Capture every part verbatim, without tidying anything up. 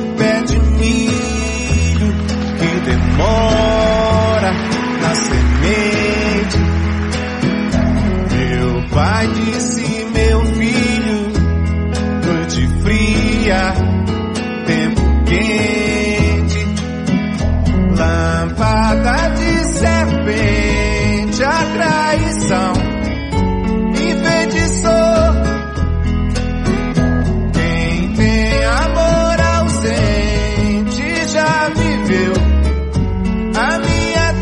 pé de milho que demora na semente. Meu pai disse, meu filho, noite fria, tempo quente, lâmpada de serpente, a traição enfeitiçou. Quem tem amor ausente já viveu a minha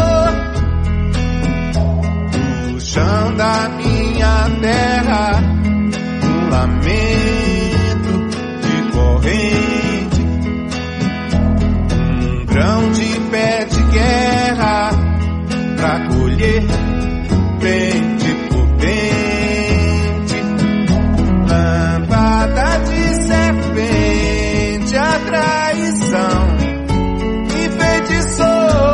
dor. O chão da minha terra, um lamento de corrente, um grão de pé de guerra pra colher dente por dente, lâmpada de serpente, a traição enfeitiçou.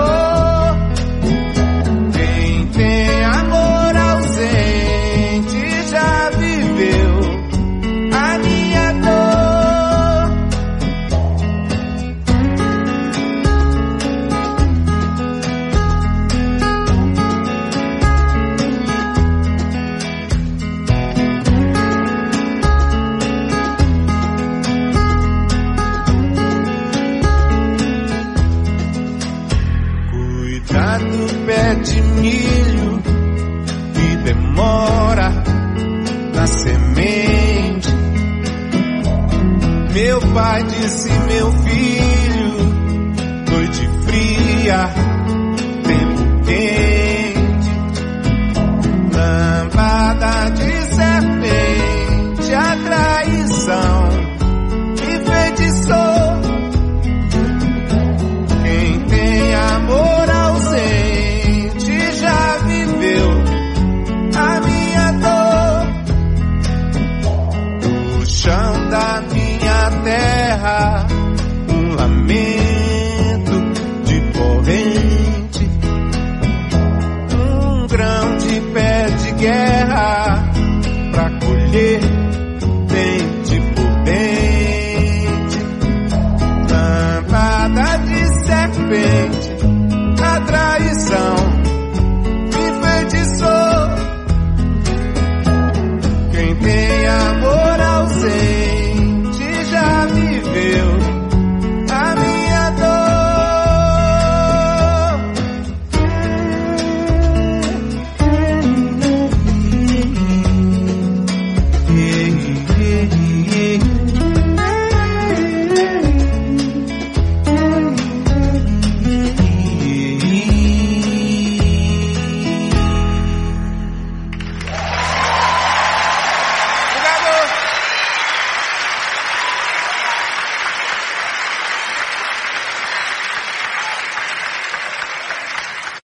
Quem tem amor ausente já viveu a minha dor. Cuidado, pé de milho que demora na semente. Meu pai disse, meu filho, noite fria, tempo quente, lâmpada de serpente, a traição enfeitiçou. Quem tem amor ausente já viveu a minha dor. O chão da minha terra, um lamento de corrente, um grão de pé de guerra pra colher dente por dente, lâmpada de serpente,